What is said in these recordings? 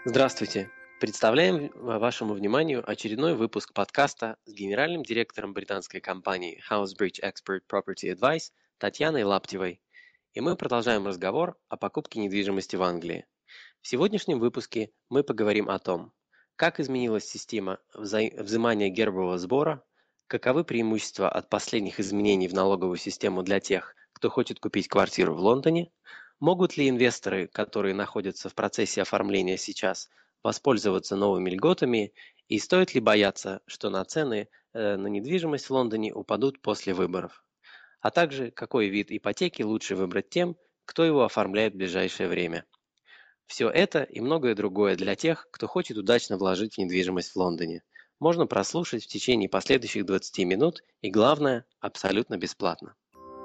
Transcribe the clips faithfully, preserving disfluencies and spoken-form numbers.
Здравствуйте! Представляем в- вашему вниманию очередной выпуск подкаста с генеральным директором британской компании Housebridge Expert Property Advice Татьяной Лаптевой. И мы продолжаем разговор о покупке недвижимости в Англии. В сегодняшнем выпуске мы поговорим о том, как изменилась система вза- взимания гербового сбора, каковы преимущества от последних изменений в налоговую систему для тех, кто хочет купить квартиру в Лондоне, могут ли инвесторы, которые находятся в процессе оформления сейчас, воспользоваться новыми льготами, и стоит ли бояться, что на цены э, на недвижимость в Лондоне упадут после выборов, а также какой вид ипотеки лучше выбрать тем, кто его оформляет в ближайшее время. Все это и многое другое для тех, кто хочет удачно вложить в недвижимость в Лондоне, можно прослушать в течение последующих двадцати минут и, главное, абсолютно бесплатно.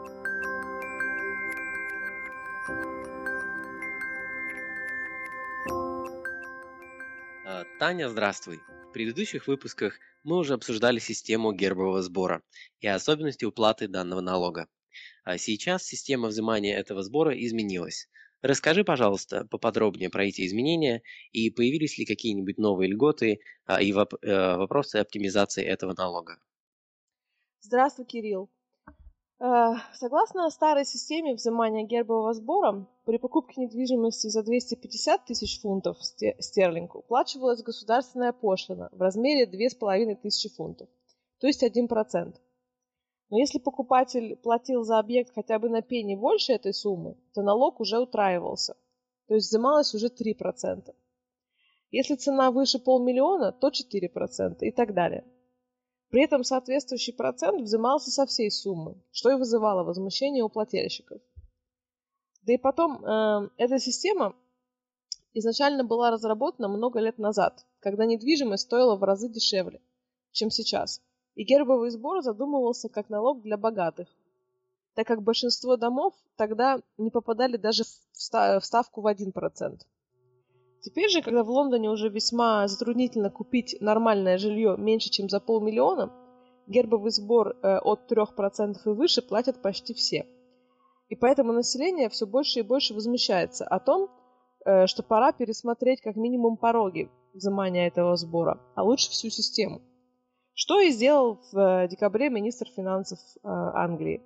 А, Таня, здравствуй! В предыдущих выпусках мы уже обсуждали систему гербового сбора и особенности уплаты данного налога. А сейчас система взимания этого сбора изменилась. Расскажи, пожалуйста, поподробнее про эти изменения и появились ли какие-нибудь новые льготы а, и воп- э, вопросы оптимизации этого налога. Здравствуй, Кирилл. Э, Согласно старой системе взимания гербового сбора, при покупке недвижимости за двести пятьдесят тысяч фунтов сте- стерлинг уплачивалась государственная пошлина в размере две тысячи пятьсот фунтов, то есть один процент. Но если покупатель платил за объект хотя бы на пенни больше этой суммы, то налог уже утраивался, то есть взималось уже три процента. Если цена выше полмиллиона, то четыре процента и так далее. При этом соответствующий процент взимался со всей суммы, что и вызывало возмущение у плательщиков. Да и потом, э, эта система изначально была разработана много лет назад, когда недвижимость стоила в разы дешевле, чем сейчас, и гербовый сбор задумывался как налог для богатых, так как большинство домов тогда не попадали даже в ста- в ставку в один процент. Теперь же, когда в Лондоне уже весьма затруднительно купить нормальное жилье меньше, чем за полмиллиона, гербовый сбор э, от трех процентов и выше платят почти все. И поэтому население все больше и больше возмущается о том, э, что пора пересмотреть как минимум пороги взимания этого сбора, а лучше всю систему. Что и сделал в э, декабре министр финансов э, Англии.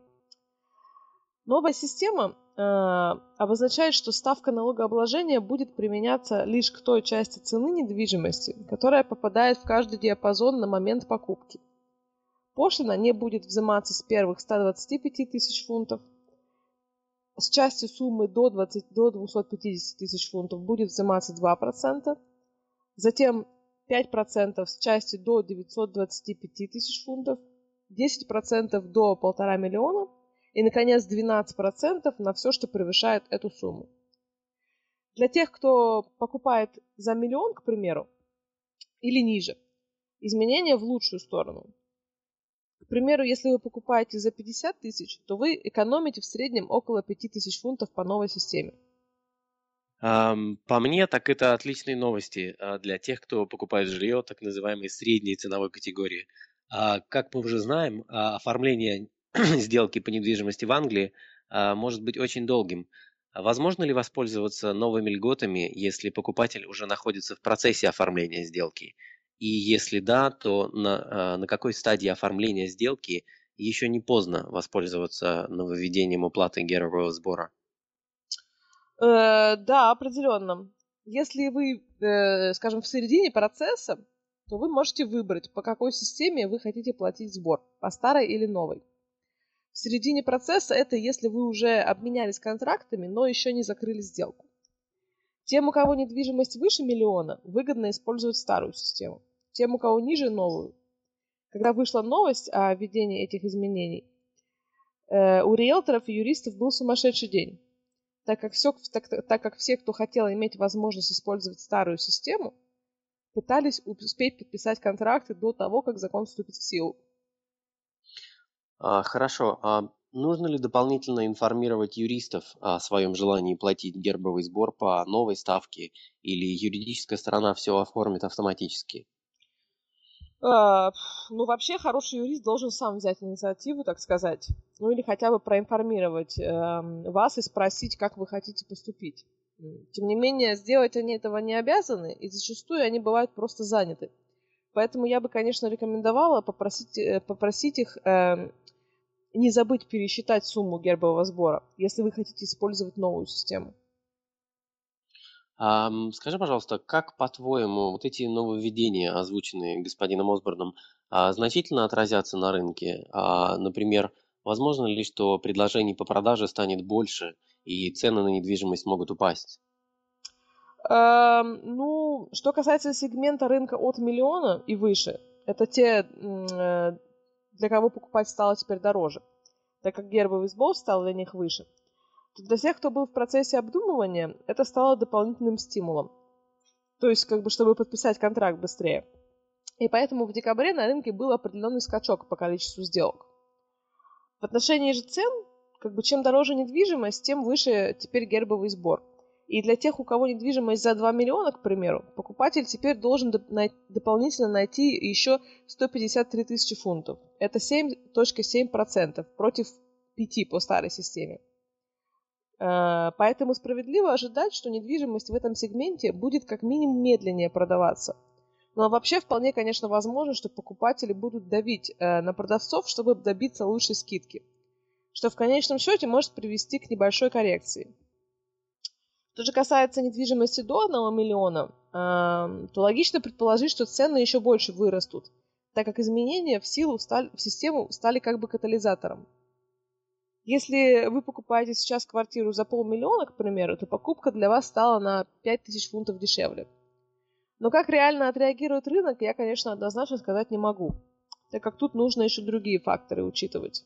Новая система э, обозначает, что ставка налогообложения будет применяться лишь к той части цены недвижимости, которая попадает в каждый диапазон на момент покупки. Пошлина не будет взиматься с первых ста двадцати пяти тысяч фунтов. С части суммы до, двадцати, до двухсот пятидесяти тысяч фунтов будет взиматься два процента. Затем пять процентов с части до девятисот двадцати пяти тысяч фунтов. десять процентов до полтора миллиона. И, наконец, двенадцать процентов на все, что превышает эту сумму. Для тех, кто покупает за миллион, к примеру, или ниже, изменения в лучшую сторону. К примеру, если вы покупаете за пятьдесят тысяч, то вы экономите в среднем около пяти тысяч фунтов по новой системе. Ам, По мне, так это отличные новости а, для тех, кто покупает жилье так называемой средней ценовой категории. А, Как мы уже знаем, а, оформление сделки по недвижимости в Англии а, может быть очень долгим. А Возможно ли воспользоваться новыми льготами, если покупатель уже находится в процессе оформления сделки? И если да, то на, а, на какой стадии оформления сделки еще не поздно воспользоваться нововведением уплаты гербового сбора? Э, да, определенно. Если вы, э, скажем, в середине процесса, то вы можете выбрать, по какой системе вы хотите платить сбор, по старой или новой. В середине процесса это если вы уже обменялись контрактами, но еще не закрыли сделку. Тем, у кого недвижимость выше миллиона, выгодно использовать старую систему. Тем, у кого ниже, новую. Когда вышла новость о введении этих изменений, э, у риэлторов и юристов был сумасшедший день, так как, все, так, так как все, кто хотел иметь возможность использовать старую систему, пытались успеть подписать контракты до того, как закон вступит в силу. А, Хорошо. А нужно ли дополнительно информировать юристов о своем желании платить гербовый сбор по новой ставке, или юридическая сторона все оформит автоматически? А, Ну, вообще, хороший юрист должен сам взять инициативу, так сказать. Ну, или хотя бы проинформировать эм, вас и спросить, как вы хотите поступить. Тем не менее, сделать они этого не обязаны, и зачастую они бывают просто заняты. Поэтому я бы, конечно, рекомендовала попросить, попросить их э, не забыть пересчитать сумму гербового сбора, если вы хотите использовать новую систему. Ам, скажи, пожалуйста, как, по-твоему, вот эти нововведения, озвученные господином Осборном, а, значительно отразятся на рынке? А, например, возможно ли, что предложений по продаже станет больше и цены на недвижимость могут упасть? Эм, ну, что касается сегмента рынка от миллиона и выше, это те, м, э, для кого покупать стало теперь дороже, так как гербовый сбор стал для них выше. То для тех, кто был в процессе обдумывания, это стало дополнительным стимулом. То есть, как бы, чтобы подписать контракт быстрее. И поэтому в декабре на рынке был определенный скачок по количеству сделок. В отношении же цен, как бы, чем дороже недвижимость, тем выше теперь гербовый сбор. И для тех, у кого недвижимость за два миллиона, к примеру, покупатель теперь должен доп- най- дополнительно найти еще сто пятьдесят три тысячи фунтов. Это семь целых семь десятых процента против пяти по старой системе. Э, Поэтому справедливо ожидать, что недвижимость в этом сегменте будет как минимум медленнее продаваться. Но вообще вполне, конечно, возможно, что покупатели будут давить э, на продавцов, чтобы добиться лучшей скидки, что в конечном счете может привести к небольшой коррекции. Что же касается недвижимости до одного миллиона, э, то логично предположить, что цены еще больше вырастут, так как изменения в силу стали, в систему стали как бы катализатором. Если вы покупаете сейчас квартиру за полмиллиона, к примеру, то покупка для вас стала на пять тысяч фунтов дешевле. Но как реально отреагирует рынок, я, конечно, однозначно сказать не могу, так как тут нужно еще другие факторы учитывать.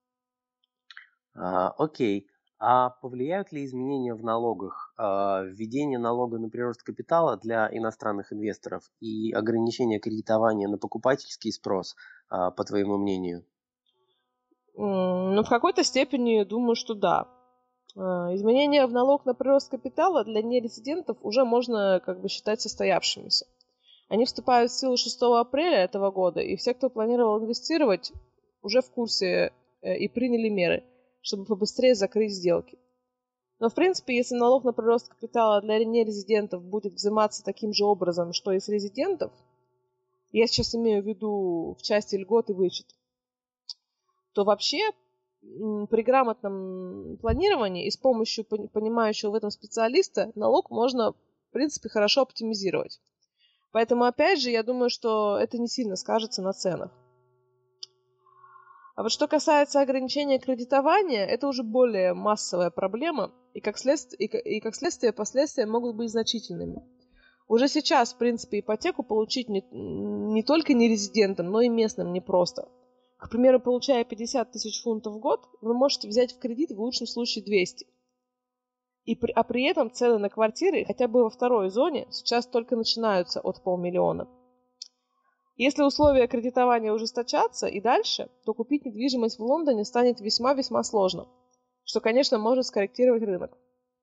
А, окей. А повлияют ли изменения в налогах, а, введение налога на прирост капитала для иностранных инвесторов и ограничение кредитования на покупательский спрос, а, по твоему мнению? М, Ну, в какой-то степени думаю, что да. А, Изменения в налог на прирост капитала для нерезидентов уже можно как бы считать состоявшимися. Они вступают в силу шестого апреля этого года, и все, кто планировал инвестировать, уже в курсе э, и приняли меры, чтобы побыстрее закрыть сделки. Но, в принципе, если налог на прирост капитала для нерезидентов будет взиматься таким же образом, что и с резидентов, я сейчас имею в виду в части льгот и вычет, то вообще м, при грамотном планировании и с помощью пони- понимающего в этом специалиста налог можно, в принципе, хорошо оптимизировать. Поэтому, опять же, я думаю, что это не сильно скажется на ценах. А вот что касается ограничения кредитования, это уже более массовая проблема, и как следствие, и, ка- и как следствие последствия могут быть значительными. Уже сейчас, в принципе, ипотеку получить не, не только нерезидентам, но и местным непросто. К примеру, получая пятьдесят тысяч фунтов в год, вы можете взять в кредит в лучшем случае двести. И при, а при этом цены на квартиры, хотя бы во второй зоне, сейчас только начинаются от полмиллиона. Если условия кредитования ужесточатся и дальше, то купить недвижимость в Лондоне станет весьма-весьма сложно, что, конечно, может скорректировать рынок.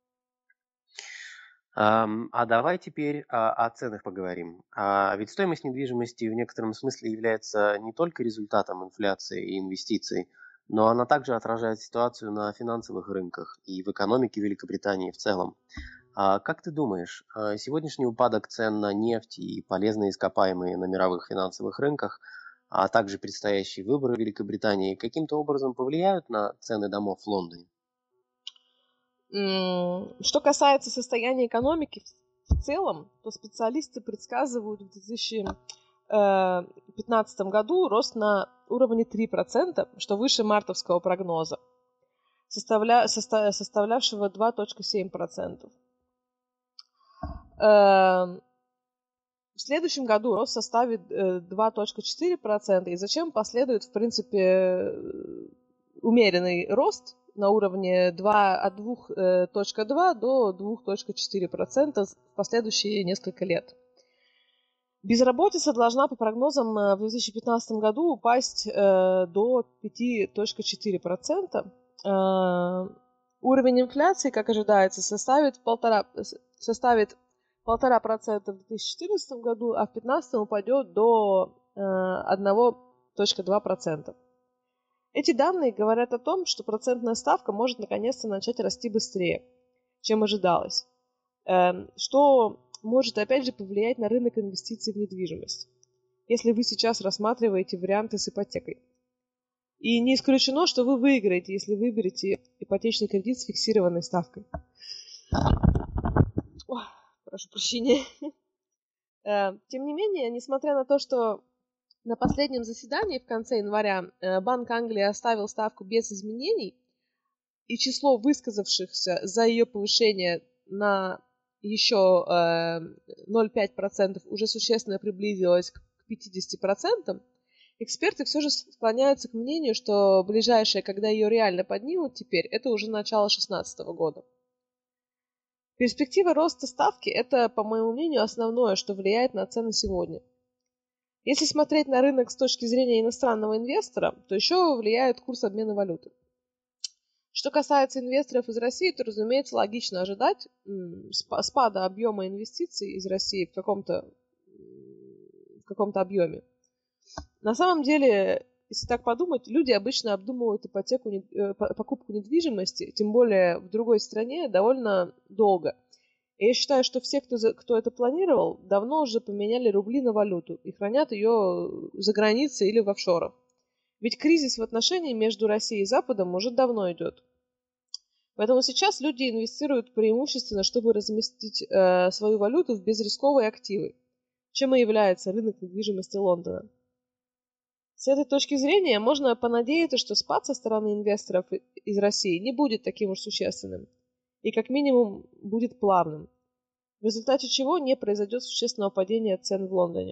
Ам, а давай теперь а, о ценах поговорим. А, ведь стоимость недвижимости в некотором смысле является не только результатом инфляции и инвестиций, но она также отражает ситуацию на финансовых рынках и в экономике Великобритании в целом. А как ты думаешь, а, сегодняшний упадок цен на нефть и полезные ископаемые на мировых финансовых рынках, а также предстоящие выборы в Великобритании каким-то образом повлияют на цены домов в Лондоне? М, Что касается состояния экономики в в целом, то специалисты предсказывают в две тысячи пятнадцатом году рост на уровне три процента, что выше мартовского прогноза, составля- соста- составлявшего два целых семь десятых процента. Эм, В следующем году рост составит э, два целых четыре десятых процента, и затем последует, в принципе, э, умеренный рост на уровне два, от два целых два до два целых четыре десятых процента в последующие несколько лет. Безработица должна, по прогнозам, э, в две тысячи пятнадцатом году упасть э, до пять целых четыре десятых процента. Э, уровень инфляции, как ожидается, составит полтора, составит полтора процента в две тысячи четырнадцатом году, а в две тысячи пятнадцатом упадет до э, один целых два процента. Эти данные говорят о том, что процентная ставка может наконец-то начать расти быстрее, чем ожидалось. что может, опять же, повлиять на рынок инвестиций в недвижимость, если вы сейчас рассматриваете варианты с ипотекой. И не исключено, что вы выиграете, если выберете ипотечный кредит с фиксированной ставкой. Ой, прошу прощения. Тем не менее, несмотря на то, что на последнем заседании в конце января Банк Англии оставил ставку без изменений, и число высказавшихся за ее повышение на еще ноль целых пять десятых процента уже существенно приблизилось к пятидесяти процентам, эксперты все же склоняются к мнению, что ближайшее, когда ее реально поднимут теперь, это уже начало две тысячи шестнадцатого года. Перспектива роста ставки – это, по моему мнению, основное, что влияет на цены сегодня. Если смотреть на рынок с точки зрения иностранного инвестора, то еще влияет курс обмена валюты. Что касается инвесторов из России, то, разумеется, логично ожидать спада объема инвестиций из России в каком-то, в каком-то объеме. На самом деле, если так подумать, люди обычно обдумывают ипотеку, покупку недвижимости, тем более в другой стране, довольно долго. И я считаю, что все, кто, кто это планировал, давно уже поменяли рубли на валюту и хранят ее за границей или в офшорах. Ведь кризис в отношении между Россией и Западом уже давно идет. Поэтому сейчас люди инвестируют преимущественно, чтобы разместить э, свою валюту в безрисковые активы, чем и является рынок недвижимости Лондона. С этой точки зрения можно понадеяться, что спад со стороны инвесторов из России не будет таким уж существенным и как минимум будет плавным, в результате чего не произойдет существенного падения цен в Лондоне.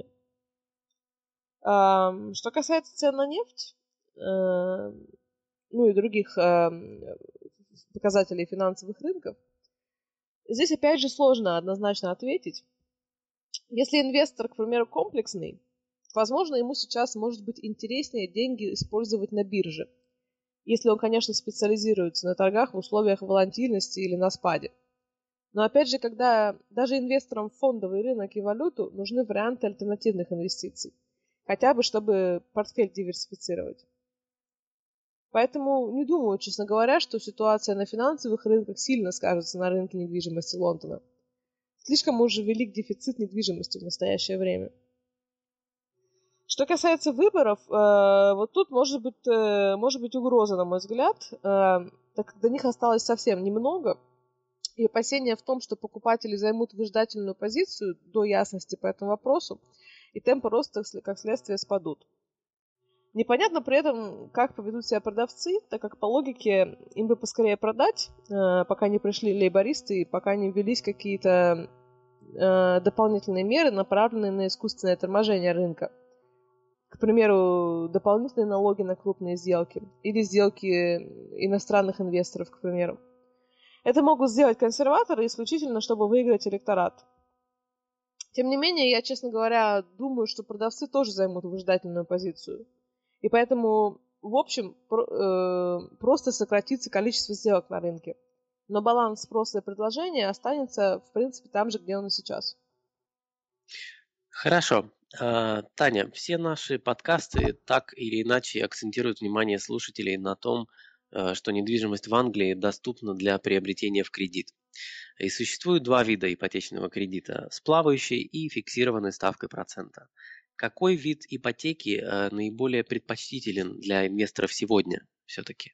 Э, что касается цен на нефть, э, ну и других э, показателей финансовых рынков, здесь опять же сложно однозначно ответить. Если инвестор, к примеру, комплексный, возможно, ему сейчас может быть интереснее деньги использовать на бирже, если он, конечно, специализируется на торгах в условиях волатильности или на спаде. Но опять же, когда даже инвесторам в фондовый рынок и валюту нужны варианты альтернативных инвестиций, хотя бы чтобы портфель диверсифицировать. Поэтому не думаю, честно говоря, что ситуация на финансовых рынках сильно скажется на рынке недвижимости Лондона. Слишком уже велик дефицит недвижимости в настоящее время. Что касается выборов, э, вот тут может быть, э, может быть угроза, на мой взгляд, э, так как до них осталось совсем немного, и опасения в том, что покупатели займут выжидательную позицию до ясности по этому вопросу, и темпы роста, как следствие, спадут. Непонятно при этом, как поведут себя продавцы, так как по логике им бы поскорее продать, пока не пришли лейбористы и пока не ввелись какие-то дополнительные меры, направленные на искусственное торможение рынка. К примеру, дополнительные налоги на крупные сделки или сделки иностранных инвесторов, к примеру. Это могут сделать консерваторы исключительно, чтобы выиграть электорат. Тем не менее, я, честно говоря, думаю, что продавцы тоже займут выжидательную позицию. И поэтому, в общем, просто сократится количество сделок на рынке. Но баланс спроса и предложения останется, в принципе, там же, где он и сейчас. Хорошо. Таня, все наши подкасты так или иначе акцентируют внимание слушателей на том, что недвижимость в Англии доступна для приобретения в кредит. И существует два вида ипотечного кредита – с плавающей и фиксированной ставкой процента. Какой вид ипотеки э, наиболее предпочтителен для инвесторов сегодня все-таки?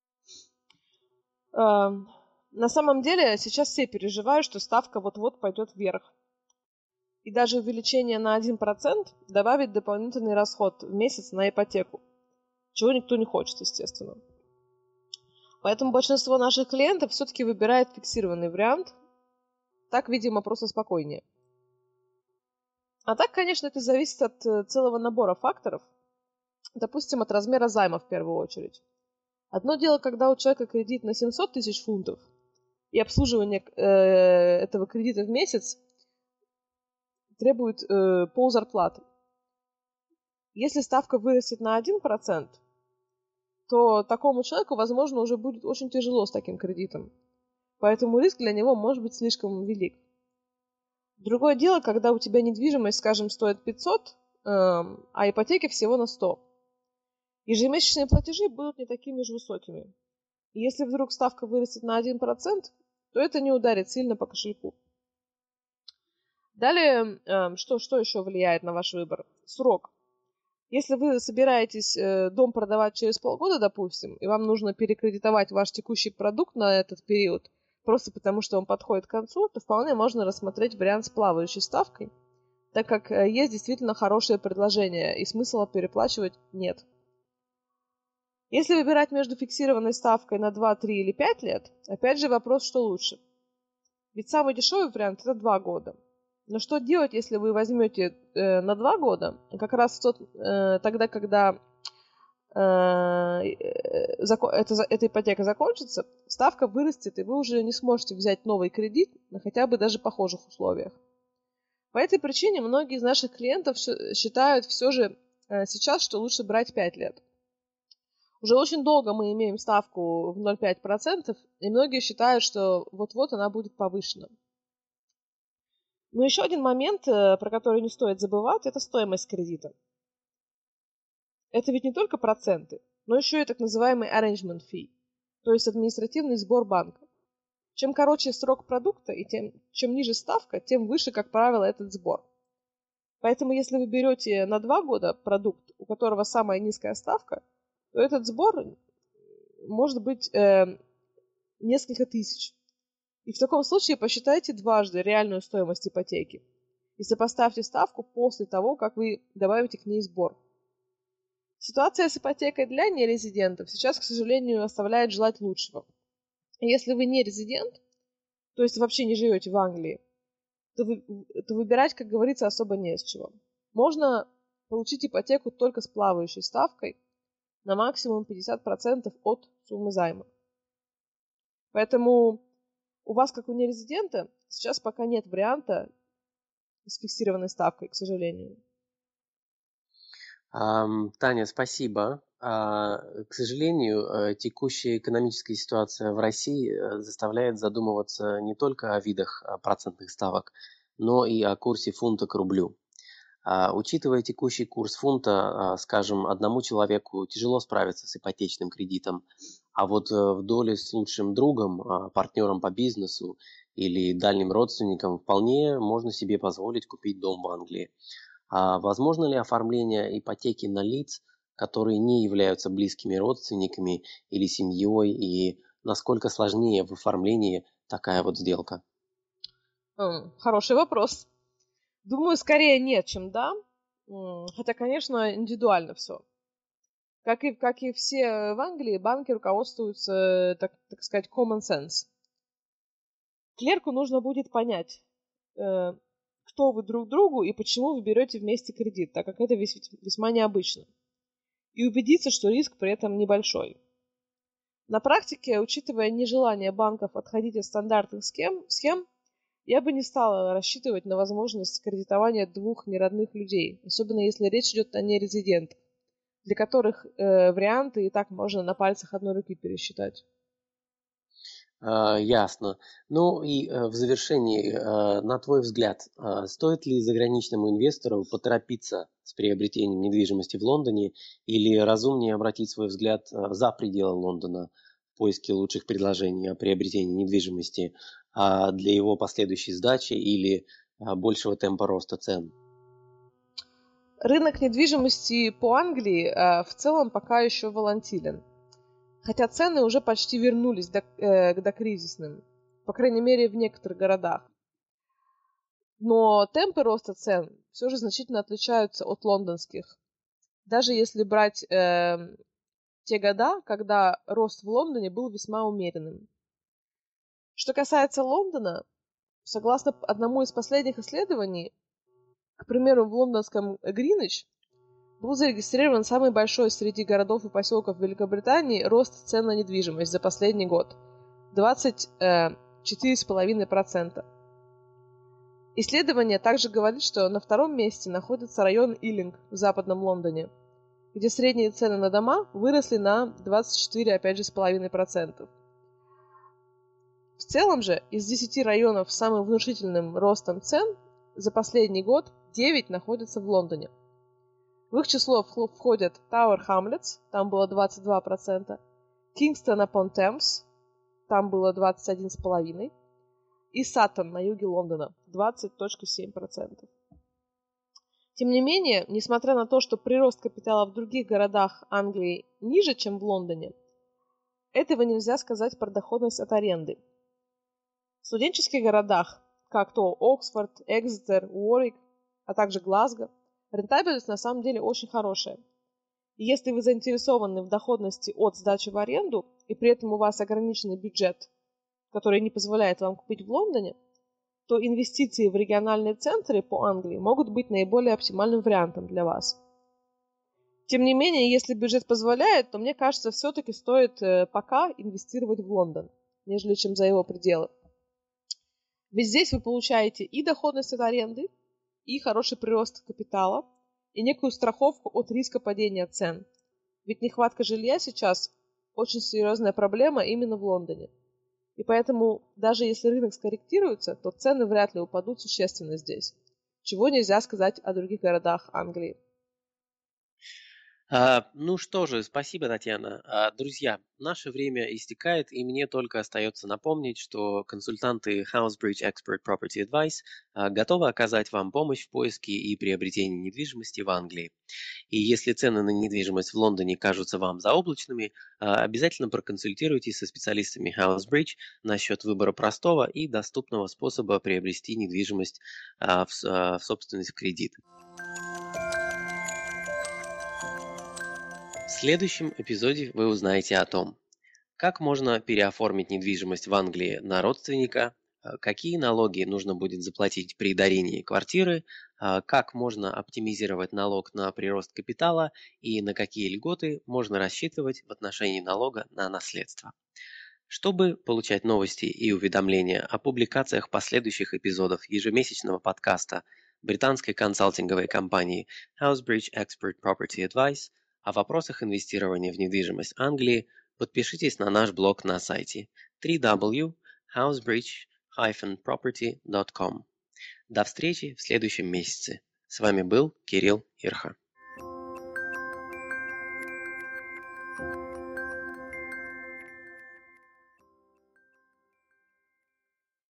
Э, на самом деле сейчас все переживают, что ставка вот-вот пойдет вверх. И даже увеличение на один процент добавит дополнительный расход в месяц на ипотеку, чего никто не хочет, естественно. Поэтому большинство наших клиентов все-таки выбирает фиксированный вариант. Так, видимо, просто спокойнее. А так, конечно, это зависит от целого набора факторов. Допустим, от размера займа в первую очередь. Одно дело, когда у человека кредит на семьсот тысяч фунтов, и обслуживание э, этого кредита в месяц требует э, ползарплаты. Если ставка вырастет на один процент, то такому человеку, возможно, уже будет очень тяжело с таким кредитом. Поэтому риск для него может быть слишком велик. Другое дело, когда у тебя недвижимость, скажем, стоит пятьсот, эм, а ипотеки всего на сто. Ежемесячные платежи будут не такими же высокими. И если вдруг ставка вырастет на один процент, то это не ударит сильно по кошельку. Далее, э, что, что еще влияет на ваш выбор? Срок. Если вы собираетесь э, дом продавать через полгода, допустим, и вам нужно перекредитовать ваш текущий продукт на этот период, просто потому что он подходит к концу, то вполне можно рассмотреть вариант с плавающей ставкой, так как э, есть действительно хорошее предложение, и смысла переплачивать нет. Если выбирать между фиксированной ставкой на два, три или пять лет, опять же вопрос, что лучше. Ведь самый дешевый вариант – это два года. Но что делать, если вы возьмете э, на два года, как раз в тот, э, тогда, когда э, э, зако- эта, эта ипотека закончится, ставка вырастет, и вы уже не сможете взять новый кредит на хотя бы даже похожих условиях. По этой причине многие из наших клиентов считают все же э, сейчас, что лучше брать пять лет. Уже очень долго мы имеем ставку в ноль целых пять десятых процента, и многие считают, что вот-вот она будет повышена. Но еще один момент, э, про который не стоит забывать, это стоимость кредита. Это ведь не только проценты, но еще и так называемый arrangement fee, то есть административный сбор банка. Чем короче срок продукта и тем, чем ниже ставка, тем выше, как правило, этот сбор. Поэтому если вы берете на два года продукт, у которого самая низкая ставка, то этот сбор может быть э, несколько тысяч. И в таком случае посчитайте дважды реальную стоимость ипотеки и сопоставьте ставку после того, как вы добавите к ней сбор. Ситуация с ипотекой для нерезидентов сейчас, к сожалению, оставляет желать лучшего. Если вы не резидент, то есть вообще не живете в Англии, то, вы, то выбирать, как говорится, особо не с чего. Можно получить ипотеку только с плавающей ставкой на максимум пятьдесят процентов от суммы займа. Поэтому у вас, как у нерезидента, сейчас пока нет варианта с фиксированной ставкой, к сожалению. Ам, Таня, спасибо. А, К сожалению, э, текущая экономическая ситуация в России э, заставляет задумываться не только о видах а, процентных ставок, но и о курсе фунта к рублю. А, Учитывая текущий курс фунта, а, скажем, одному человеку тяжело справиться с ипотечным кредитом, а вот э, в доле с лучшим другом, а, партнером по бизнесу или дальним родственником вполне можно себе позволить купить дом в Англии. А возможно ли оформление ипотеки на лиц, которые не являются близкими родственниками или семьей, и насколько сложнее в оформлении такая вот сделка? М, Хороший вопрос. Думаю, скорее нет, чем да. М, Хотя, конечно, индивидуально все. Как и, как и все в Англии, банки руководствуются, так, так сказать, common sense. Клерку нужно будет понять, э, кто вы друг другу и почему вы берете вместе кредит, так как это вес- весьма необычно. И убедиться, что риск при этом небольшой. На практике, учитывая нежелание банков отходить от стандартных схем, схем, я бы не стала рассчитывать на возможность кредитования двух неродных людей, особенно если речь идет о нерезидентах, для которых э, варианты и так можно на пальцах одной руки пересчитать. А, Ясно. Ну и э, в завершении, э, на твой взгляд, э, стоит ли заграничному инвестору поторопиться с приобретением недвижимости в Лондоне или разумнее обратить свой взгляд э, за пределы Лондона в поиске лучших предложений о приобретении недвижимости а, для его последующей сдачи или а, большего темпа роста цен? Рынок недвижимости по Англии э, в целом пока еще волатилен, хотя цены уже почти вернулись до, э, к докризисным, по крайней мере в некоторых городах. Но темпы роста цен все же значительно отличаются от лондонских. Даже если брать э, те года, когда рост в Лондоне был весьма умеренным. Что касается Лондона, согласно одному из последних исследований, к примеру, в лондонском Гринвич был зарегистрирован самый большой среди городов и поселков Великобритании рост цен на недвижимость за последний год – двадцать четыре целых пять десятых процента. Исследование также говорит, что на втором месте находится район Иллинг в западном Лондоне, где средние цены на дома выросли на двадцать четыре, опять же, с половиной процентов. В целом же из десяти районов с самым внушительным ростом цен за последний год девять находятся в Лондоне. В их число входят Tower Hamlets, там было двадцать два процента, Kingston upon Thames, там было двадцать один целых пять десятых процента, и Саттон на юге Лондона, двадцать целых семь десятых процента. Тем не менее, несмотря на то, что прирост капитала в других городах Англии ниже, чем в Лондоне, этого нельзя сказать про доходность от аренды. В студенческих городах, как то Оксфорд, Экзетер, Уорвик, а также Глазго, рентабельность на самом деле очень хорошая. И если вы заинтересованы в доходности от сдачи в аренду, и при этом у вас ограниченный бюджет, который не позволяет вам купить в Лондоне, то инвестиции в региональные центры по Англии могут быть наиболее оптимальным вариантом для вас. Тем не менее, если бюджет позволяет, то мне кажется, все-таки стоит пока инвестировать в Лондон, нежели чем за его пределы. Ведь здесь вы получаете и доходность от аренды, и хороший прирост капитала, и некую страховку от риска падения цен. Ведь нехватка жилья сейчас очень серьезная проблема именно в Лондоне. И поэтому, даже если рынок скорректируется, то цены вряд ли упадут существенно здесь. Чего нельзя сказать о других городах Англии. А, ну что же, спасибо, Татьяна. А, друзья, наше время истекает, и мне только остается напомнить, что консультанты Housebridge Expert Property Advice а, готовы оказать вам помощь в поиске и приобретении недвижимости в Англии. И если цены на недвижимость в Лондоне кажутся вам заоблачными, а, обязательно проконсультируйтесь со специалистами Housebridge насчет выбора простого и доступного способа приобрести недвижимость а, в, а, в собственность в кредит. В следующем эпизоде вы узнаете о том, как можно переоформить недвижимость в Англии на родственника, какие налоги нужно будет заплатить при дарении квартиры, как можно оптимизировать налог на прирост капитала и на какие льготы можно рассчитывать в отношении налога на наследство. Чтобы получать новости и уведомления о публикациях последующих эпизодов ежемесячного подкаста британской консалтинговой компании Housebridge Expert Property Advice о вопросах инвестирования в недвижимость Англии, подпишитесь на наш блог на сайте дабл ю дабл ю дабл ю точка housebridge dash property точка com. До встречи в следующем месяце. С вами был Кирилл Ирха.